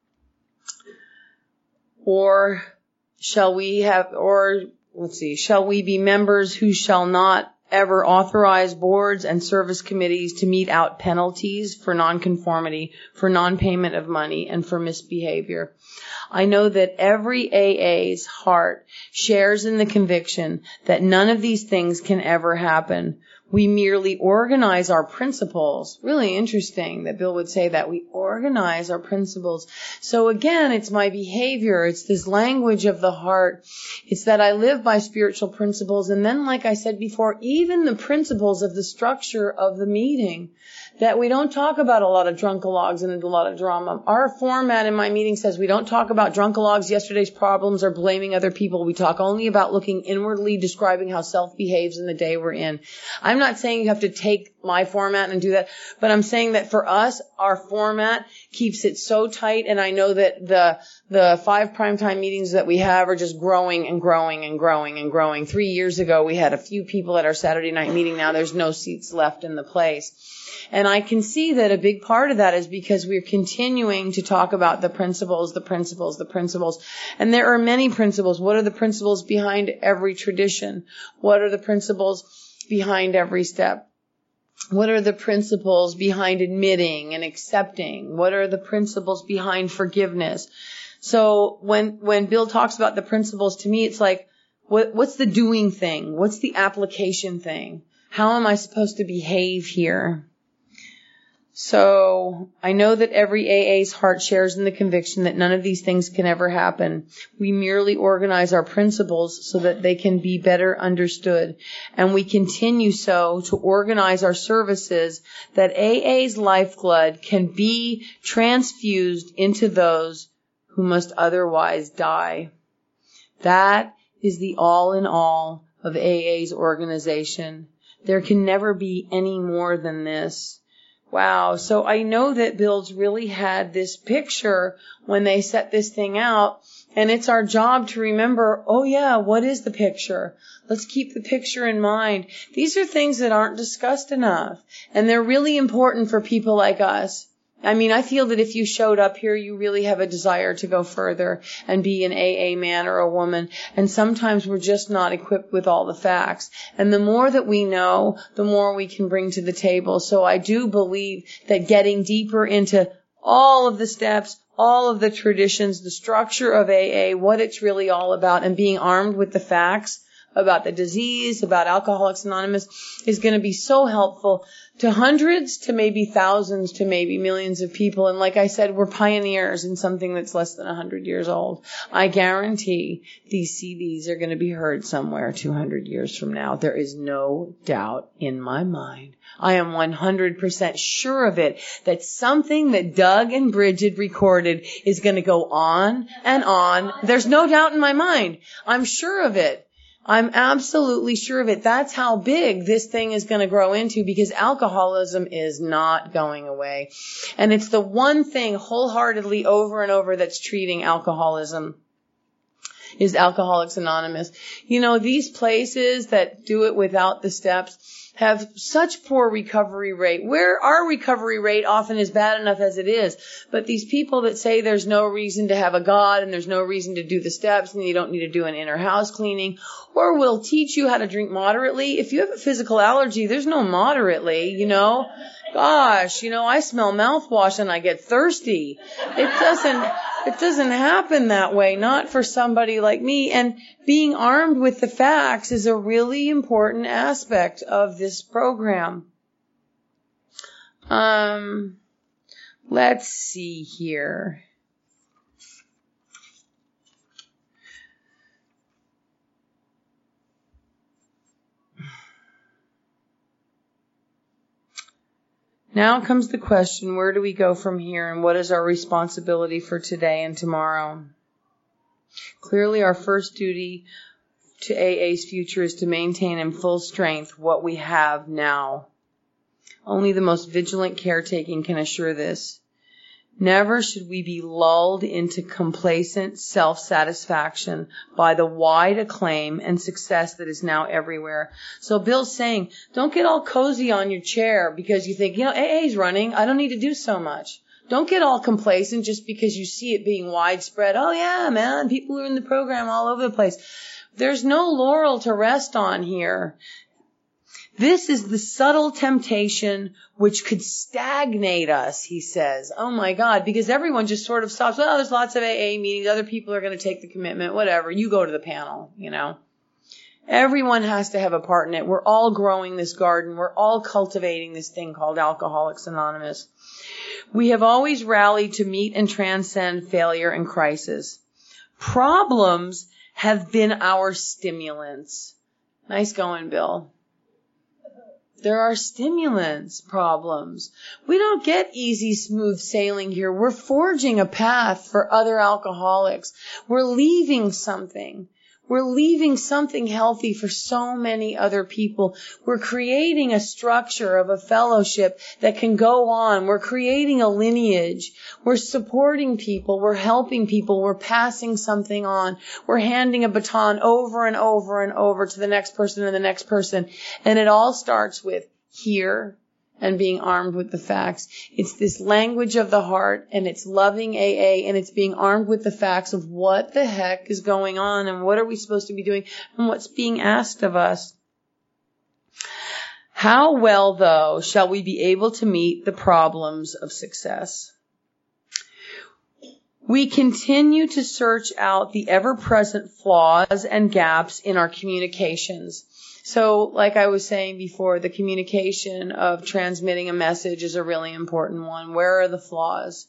Or shall we have, or let's see, shall we be members who shall not ever authorize boards and service committees to mete out penalties for nonconformity, for non-payment of money, and for misbehavior? I know that every A A's heart shares in the conviction that none of these things can ever happen. We merely organize our principles. Really interesting that Bill would say that. We organize our principles. So again, it's my behavior. It's this language of the heart. It's that I live by spiritual principles. And then, like I said before, even the principles of the structure of the meeting. That we don't talk about a lot of drunkalogs and a lot of drama. Our format in my meeting says we don't talk about drunkalogs, yesterday's problems, or blaming other people. We talk only about looking inwardly, describing how self behaves in the day we're in. I'm not saying you have to take my format and do that, but I'm saying that for us, our format keeps it so tight, and I know that the the five primetime meetings that we have are just growing and growing and growing and growing. Three years ago, we had a few people at our Saturday night meeting. Now there's no seats left in the place. And I can see that a big part of that is because we're continuing to talk about the principles, the principles, the principles. And there are many principles. What are the principles behind every tradition? What are the principles behind every step? What are the principles behind admitting and accepting? What are the principles behind forgiveness? So when, when Bill talks about the principles, to me, it's like, what, what's the doing thing? What's the application thing? How am I supposed to behave here? So I know that every A A's heart shares in the conviction that none of these things can ever happen. We merely organize our principles so that they can be better understood. And we continue so to organize our services that A A's lifeblood can be transfused into those who must otherwise die. That is the all in all of A A's organization. There can never be any more than this. Wow. So I know that Bill's really had this picture when they set this thing out, and it's our job to remember, oh yeah, what is the picture? Let's keep the picture in mind. These are things that aren't discussed enough, and they're really important for people like us. I mean, I feel that if you showed up here, you really have a desire to go further and be an A A man or a woman. And sometimes we're just not equipped with all the facts. And the more that we know, the more we can bring to the table. So I do believe that getting deeper into all of the steps, all of the traditions, the structure of A A, what it's really all about, and being armed with the facts about the disease, about Alcoholics Anonymous, is going to be so helpful to hundreds, to maybe thousands, to maybe millions of people. And like I said, we're pioneers in something that's less than one hundred years old. I guarantee these C Ds are going to be heard somewhere two hundred years from now. There is no doubt in my mind. I am one hundred percent sure of it, that something that Doug and Bridget recorded is going to go on and on. There's no doubt in my mind. I'm sure of it. I'm absolutely sure of it. That's how big this thing is going to grow into, because alcoholism is not going away. And it's the one thing wholeheartedly over and over that's treating alcoholism is Alcoholics Anonymous. You know, these places that do it without the steps, have such poor recovery rate, where our recovery rate often is bad enough as it is. But these people that say there's no reason to have a God and there's no reason to do the steps and you don't need to do an inner house cleaning, or will teach you how to drink moderately. If you have a physical allergy, there's no moderately, you know. Gosh, you know, I smell mouthwash and I get thirsty. It doesn't, it doesn't happen that way, not for somebody like me. And being armed with the facts is a really important aspect of this program. Um, let's see here. Now comes the question, where do we go from here and what is our responsibility for today and tomorrow? Clearly, our first duty to A A's future is to maintain in full strength what we have now. Only the most vigilant caretaking can assure this. Never should we be lulled into complacent self-satisfaction by the wide acclaim and success that is now everywhere. So Bill's saying, don't get all cozy on your chair because you think, you know, A A's running. I don't need to do so much. Don't get all complacent just because you see it being widespread. Oh, yeah, man, people are in the program all over the place. There's no laurel to rest on here. This is the subtle temptation which could stagnate us, he says. Oh, my God, because everyone just sort of stops. Well, there's lots of A A meetings. Other people are going to take the commitment, whatever. You go to the panel, you know. Everyone has to have a part in it. We're all growing this garden. We're all cultivating this thing called Alcoholics Anonymous. We have always rallied to meet and transcend failure and crisis. Problems have been our stimulants. Nice going, Bill. There are stimulants, problems. We don't get easy, smooth sailing here. We're forging a path for other alcoholics. We're leaving something. We're leaving something healthy for so many other people. We're creating a structure of a fellowship that can go on. We're creating a lineage. We're supporting people. We're helping people. We're passing something on. We're handing a baton over and over and over to the next person and the next person. And it all starts with here and being armed with the facts. It's this language of the heart, and it's loving A A, and it's being armed with the facts of what the heck is going on and what are we supposed to be doing and what's being asked of us. How well, though, shall we be able to meet the problems of success? We continue to search out the ever-present flaws and gaps in our communications. So, like I was saying before, the communication of transmitting a message is a really important one. Where are the flaws?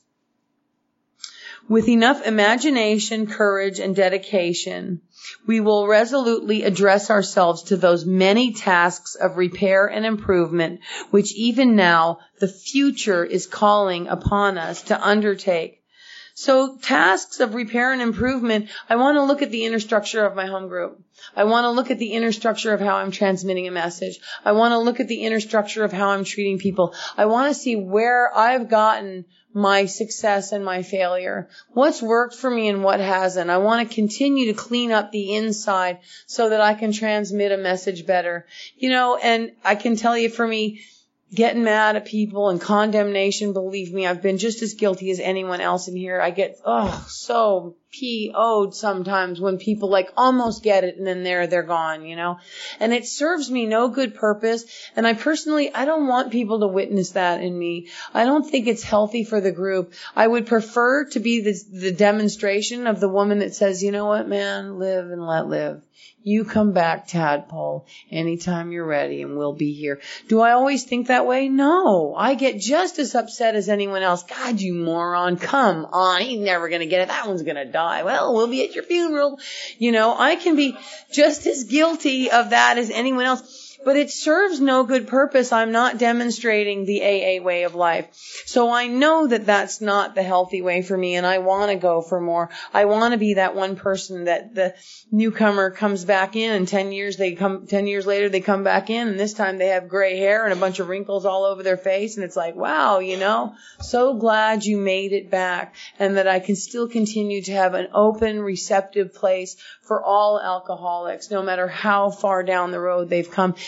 With enough imagination, courage, and dedication, we will resolutely address ourselves to those many tasks of repair and improvement, which even now the future is calling upon us to undertake. So tasks of repair and improvement, I want to look at the inner structure of my home group. I want to look at the inner structure of how I'm transmitting a message. I want to look at the inner structure of how I'm treating people. I want to see where I've gotten my success and my failure. What's worked for me and what hasn't. I want to continue to clean up the inside so that I can transmit a message better. You know, and I can tell you for me, getting mad at people and condemnation, believe me, I've been just as guilty as anyone else in here. I get, oh, so P O'd sometimes when people like almost get it and then they're, they're gone, you know. And it serves me no good purpose. And I personally, I don't want people to witness that in me. I don't think it's healthy for the group. I would prefer to be the, the demonstration of the woman that says, you know what, man, live and let live. You come back, Tadpole, anytime you're ready, and we'll be here. Do I always think that way? No. I get just as upset as anyone else. God, you moron, come on. He's never going to get it. That one's going to die. Well, we'll be at your funeral. You know, I can be just as guilty of that as anyone else. But it serves no good purpose. I'm not demonstrating the A A way of life. So I know that that's not the healthy way for me, and I want to go for more. I want to be that one person that the newcomer comes back in, and ten years they come, ten years later they come back in, and this time they have gray hair and a bunch of wrinkles all over their face, and it's like, wow, you know, so glad you made it back, and that I can still continue to have an open, receptive place for all alcoholics, no matter how far down the road they've come.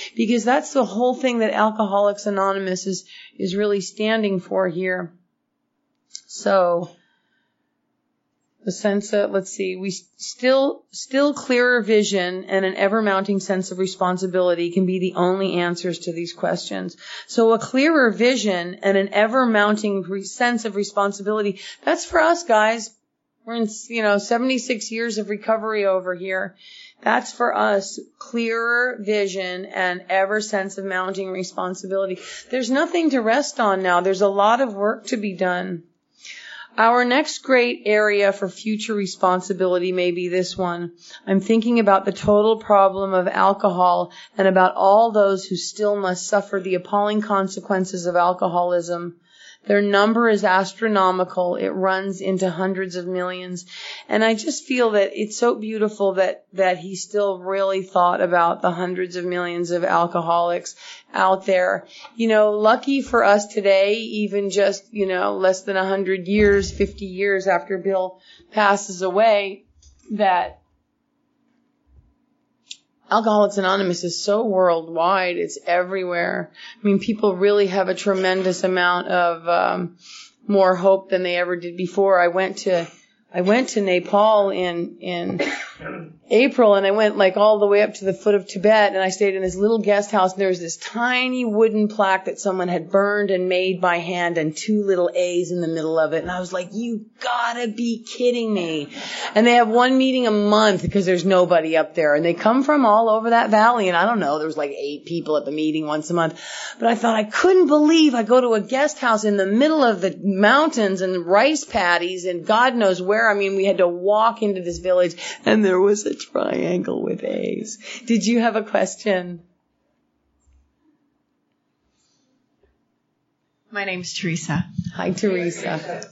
because that's the whole thing that Alcoholics Anonymous is, is really standing for here. So, the sense of, let's see, we still, still clearer vision and an ever-mounting sense of responsibility can be the only answers to these questions. So a clearer vision and an ever-mounting re- sense of responsibility, that's for us, guys. We're in, you know, seventy-six years of recovery over here. That's for us, clearer vision and ever sense of mounting responsibility. There's nothing to rest on now. There's a lot of work to be done. Our next great area for future responsibility may be this one. I'm thinking about the total problem of alcohol and about all those who still must suffer the appalling consequences of alcoholism. Their number is astronomical. It runs into hundreds of millions. And I just feel that it's so beautiful that, that he still really thought about the hundreds of millions of alcoholics out there. You know, lucky for us today, even just, you know, less than a hundred years, fifty years after Bill passes away, that Alcoholics Anonymous is so worldwide. It's everywhere. I mean, people really have a tremendous amount of um, more hope than they ever did before. I went to I went to Nepal in in April, and I went like all the way up to the foot of Tibet, and I stayed in this little guest house, and there was this tiny wooden plaque that someone had burned and made by hand and two little A's in the middle of it. And I was like, you gotta be kidding me. And they have one meeting a month because there's nobody up there, and they come from all over that valley, and I don't know, there was like eight people at the meeting once a month. But I thought, I couldn't believe I go to a guest house in the middle of the mountains and rice paddies and God knows where. I mean, we had to walk into this village, and there was a triangle with A's. Did you have a question? My name's Teresa. Hi, Teresa.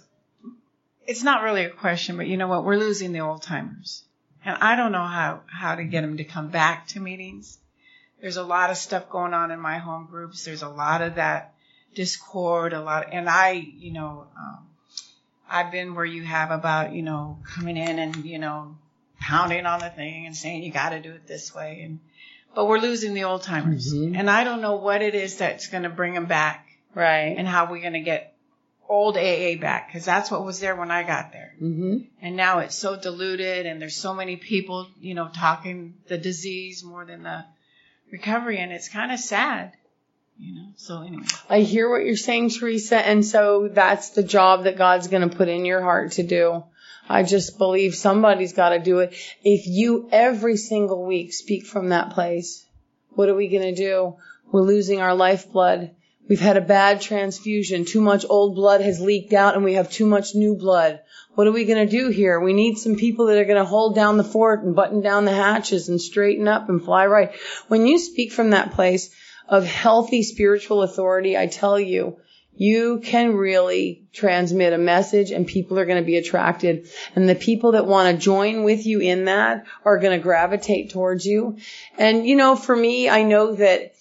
It's not really a question, but you know what? We're losing the old timers. And I don't know how, how to get them to come back to meetings. There's a lot of stuff going on in my home groups. There's a lot of that discord, a lot. Of, and I, you know, um, I've been where you have about, you know, coming in and, you know, pounding on the thing and saying you got to do it this way. And but we're losing the old timers. Mm-hmm. And I don't know what it is that's going to bring them back. Right. And how we're going to get old A A back, because that's what was there when I got there. Mm-hmm. And now it's so diluted, and there's so many people, you know, talking the disease more than the recovery, and it's kind of sad. You know, so anyway. I hear what you're saying, Teresa, and so that's the job that God's going to put in your heart to do. I just believe somebody's got to do it. If you every single week speak from that place, what are we going to do? We're losing our lifeblood. We've had a bad transfusion. Too much old blood has leaked out, and we have too much new blood. What are we going to do here? We need some people that are going to hold down the fort and button down the hatches and straighten up and fly right. When you speak from that place of healthy spiritual authority, I tell you, you can really transmit a message, and people are going to be attracted. And the people that want to join with you in that are going to gravitate towards you. And, you know, for me, I know that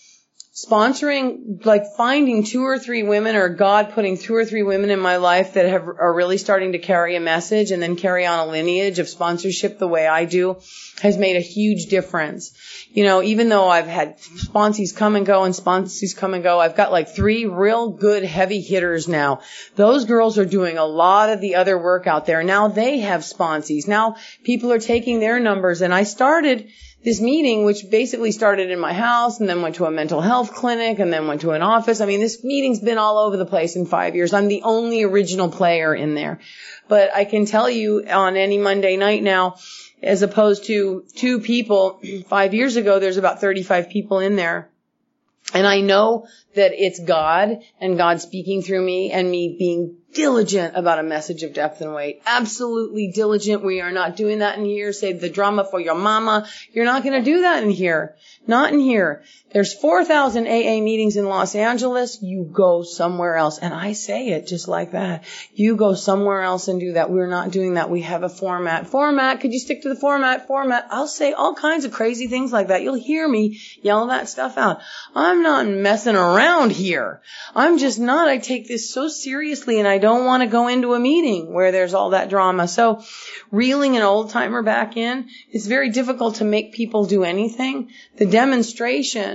sponsoring, like finding two or three women, or God putting two or three women in my life that have are really starting to carry a message and then carry on a lineage of sponsorship the way I do, has made a huge difference. You know, even though I've had sponsees come and go and sponsees come and go, I've got like three real good heavy hitters now. Those girls are doing a lot of the other work out there. Now they have sponsees. Now people are taking their numbers, and I started this meeting, which basically started in my house and then went to a mental health clinic and then went to an office. I mean, this meeting's been all over the place in five years. I'm the only original player in there. But I can tell you on any Monday night now, as opposed to two people, five years ago, there's about thirty-five people in there. And I know that it's God and God speaking through me and me being diligent about a message of depth and weight. Absolutely diligent. We are not doing that in here. Save the drama for your mama. You're not going to do that in here. Not in here. There's four thousand A A meetings in Los Angeles. You go somewhere else. And I say it just like that. You go somewhere else and do that. We're not doing that. We have a format. Format. Could you stick to the format? Format. I'll say all kinds of crazy things like that. You'll hear me yell that stuff out. I'm not messing around here. I'm just not. I take this so seriously, and I don't want to go into a meeting where there's all that drama. So reeling an old timer back in, it's very difficult to make people do anything. The demonstration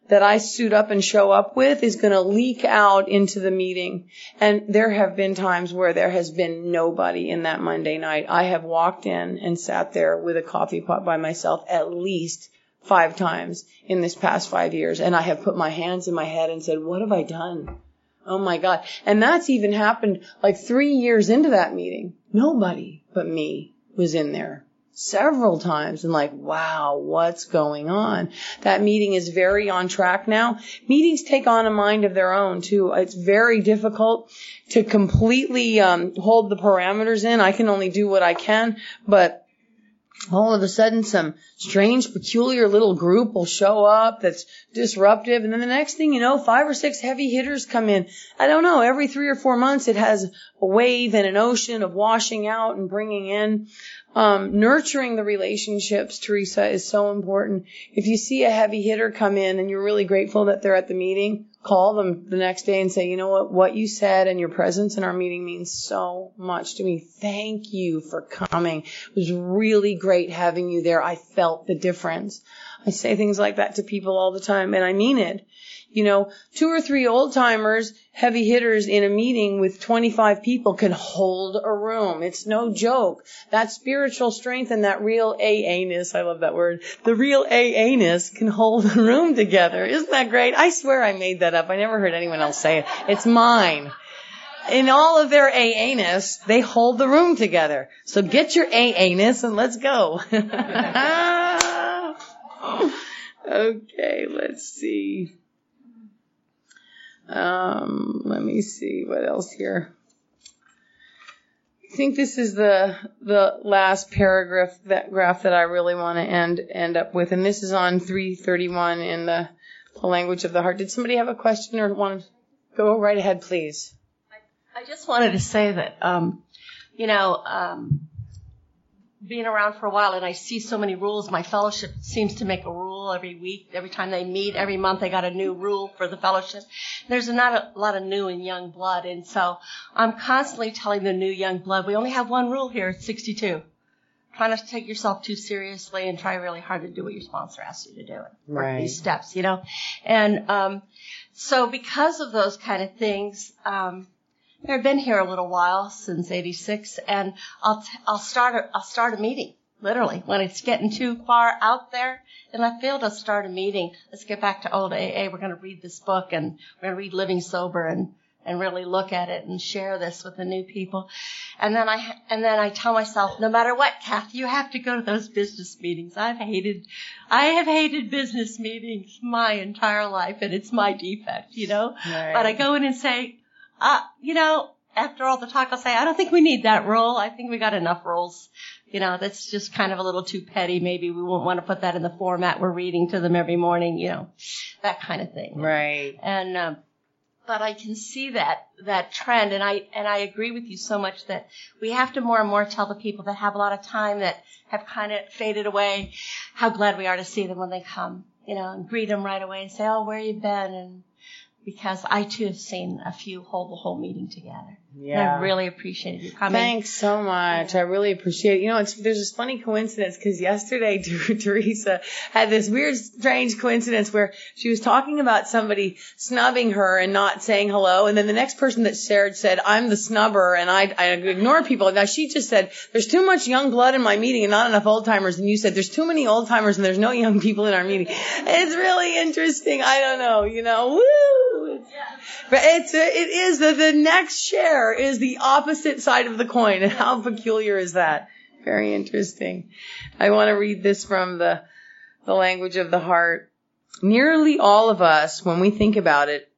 that I suit up and show up with is going to leak out into the meeting. And there have been times where there has been nobody in that Monday night. I have walked in and sat there with a coffee pot by myself at least five times in this past five years. And I have put my hands in my head and said, what have I done? Oh my God. And that's even happened like three years into that meeting. Nobody but me was in there several times and like, wow, what's going on? That meeting is very on track now. Meetings take on a mind of their own too. It's very difficult to completely um, hold the parameters in. I can only do what I can, but all of a sudden some strange, peculiar little group will show up that's disruptive. And then the next thing you know, five or six heavy hitters come in. I don't know, every three or four months it has a wave and an ocean of washing out and bringing in. Um, nurturing the relationships, Teresa, is so important. If you see a heavy hitter come in and you're really grateful that they're at the meeting, call them the next day and say, you know what, what you said and your presence in our meeting means so much to me. Thank you for coming. It was really great having you there. I felt the difference. I say things like that to people all the time, and I mean it. You know, two or three old timers, heavy hitters in a meeting with twenty-five people can hold a room. It's no joke. That spiritual strength and that real A A-ness, I love that word, the real A A-ness can hold a room together. Isn't that great? I swear I made that up. I never heard anyone else say it. It's mine. In all of their A A-ness, they hold the room together. So get your A A-ness and let's go. Okay, let's see. Um, let me see what else here. I think this is the the last paragraph that graph that I really want to end end up with, and this is on three thirty-one in the, the language of the heart. Did somebody have a question or want to go right ahead, please? I, I just wanted to say that, um, you know, um, being around for a while, and I see so many rules. My fellowship seems to make a rule every week. Every time they meet, every month they got a new rule for the fellowship. There's not a lot of new and young blood, and so I'm constantly telling the new young blood, we only have one rule here at sixty-two. Try not to take yourself too seriously and try really hard to do what your sponsor asks you to do. Right. These steps, you know. And um, so because of those kind of things, um, I've been here a little while, since eighty-six, and I'll t- I'll start a, I'll start a meeting, literally. When it's getting too far out there in left field, I'll start a meeting. Let's get back to old A A. We're going to read this book, and we're going to read Living Sober and, and really look at it and share this with the new people. And then I and then I tell myself, no matter what, Kath, you have to go to those business meetings. I've hated, I have hated business meetings my entire life, and it's my defect, you know. Right. But I go in and say, Uh, you know, after all the talk, I'll say, I don't think we need that rule. I think we got enough rules. You know, that's just kind of a little too petty. Maybe we won't want to put that in the format we're reading to them every morning, you know, that kind of thing. Right. And, um, but I can see that, that trend. And I, and I agree with you so much that we have to more and more tell the people that have a lot of time that have kind of faded away how glad we are to see them when they come, you know, and greet them right away and say, oh, where you been? And, because I, too, have seen a few hold the whole meeting together. Yeah. And I really appreciated you coming. Thanks so much. I really appreciate it. You know, it's, there's this funny coincidence because yesterday Teresa had this weird, strange coincidence where she was talking about somebody snubbing her and not saying hello. And then the next person that shared said, I'm the snubber, and I, I ignore people. Now, she just said, there's too much young blood in my meeting and not enough old timers. And you said, there's too many old timers and there's no young people in our meeting. It's really interesting. I don't know, you know, woo! But it's, it is the, the next share is the opposite side of the coin. And how peculiar is that? Very interesting. I want to read this from the, the language of the heart. Nearly all of us, when we think about it,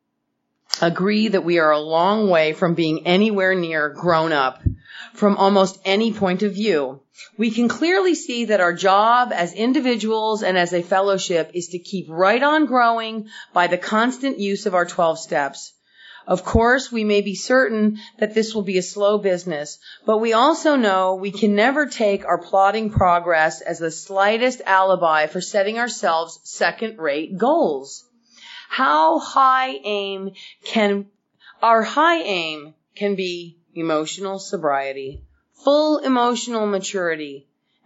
agree that we are a long way from being anywhere near grown up from almost any point of view. We can clearly see that our job as individuals and as a fellowship is to keep right on growing by the constant use of our twelve steps. Of course, we may be certain that this will be a slow business, but we also know we can never take our plodding progress as the slightest alibi for setting ourselves second-rate goals. How high aim can, our high aim can be emotional sobriety, full emotional maturity,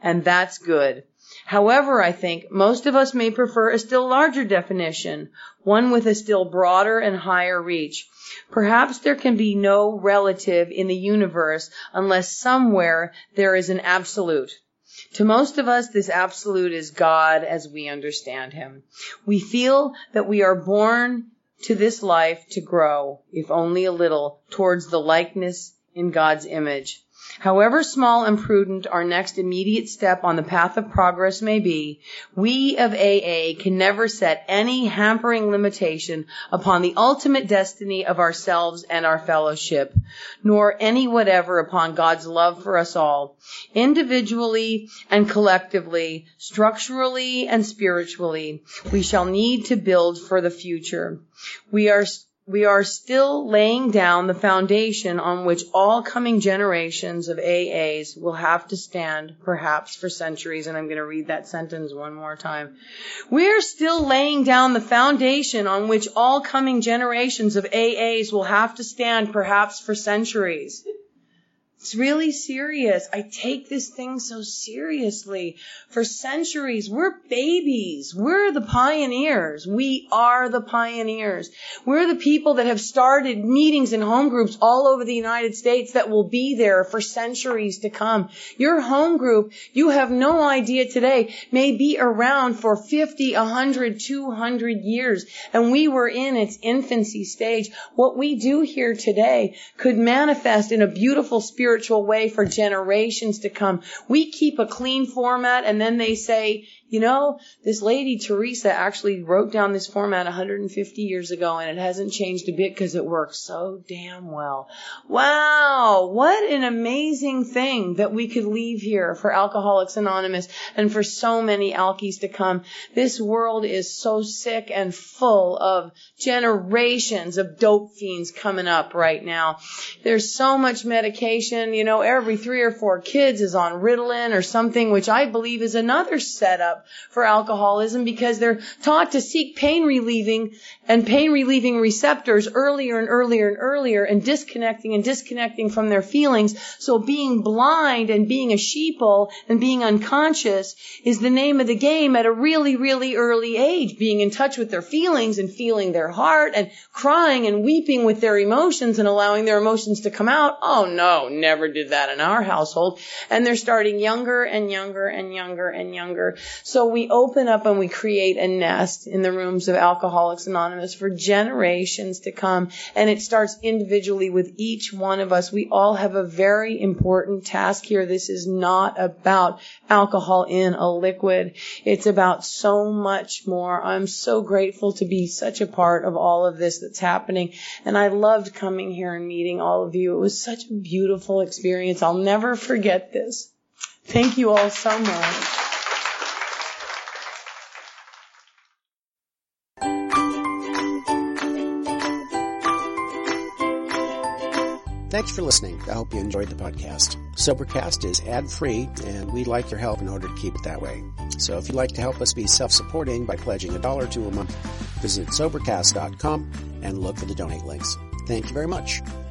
and that's good. However, I think most of us may prefer a still larger definition, one with a still broader and higher reach. Perhaps there can be no relative in the universe unless somewhere there is an absolute. To most of us, this absolute is God as we understand him. We feel that we are born to this life to grow, if only a little, towards the likeness in God's image. However small and prudent our next immediate step on the path of progress may be, we of A A can never set any hampering limitation upon the ultimate destiny of ourselves and our fellowship, nor any whatever upon God's love for us all, individually and collectively, structurally and spiritually. We shall need to build for the future. We are We are still laying down the foundation on which all coming generations of A As will have to stand, perhaps for centuries. And I'm going to read that sentence one more time. We are still laying down the foundation on which all coming generations of A As will have to stand, perhaps for centuries. It's really serious. I take this thing so seriously. For centuries, we're babies. We're the pioneers. We are the pioneers. We're the people that have started meetings and home groups all over the United States that will be there for centuries to come. Your home group, you have no idea today, may be around for fifty, one hundred, two hundred years. And we were in its infancy stage. What we do here today could manifest in a beautiful spirit spiritual way for generations to come. We keep a clean format, and then they say, you know, this lady, Teresa, actually wrote down this format one hundred fifty years ago, and it hasn't changed a bit because it works so damn well. Wow, what an amazing thing that we could leave here for Alcoholics Anonymous and for so many alkies to come. This world is so sick and full of generations of dope fiends coming up right now. There's so much medication. You know, every three or four kids is on Ritalin or something, which I believe is another setup for alcoholism, because they're taught to seek pain relieving and pain relieving receptors earlier and earlier and earlier, and disconnecting and disconnecting from their feelings. So being blind and being a sheeple and being unconscious is the name of the game at a really, really early age. Being in touch with their feelings and feeling their heart and crying and weeping with their emotions and allowing their emotions to come out. Oh no, never did that in our household. And they're starting younger and younger and younger and younger. So we open up and we create a nest in the rooms of Alcoholics Anonymous for generations to come. And it starts individually with each one of us. We all have a very important task here. This is not about alcohol in a liquid. It's about so much more. I'm so grateful to be such a part of all of this that's happening. And I loved coming here and meeting all of you. It was such a beautiful experience. I'll never forget this. Thank you all so much. Thanks for listening. I hope you enjoyed the podcast. Sobercast is ad-free, and we'd like your help in order to keep it that way. So if you'd like to help us be self-supporting by pledging a dollar or two a month, visit Sobercast dot com and look for the donate links. Thank you very much.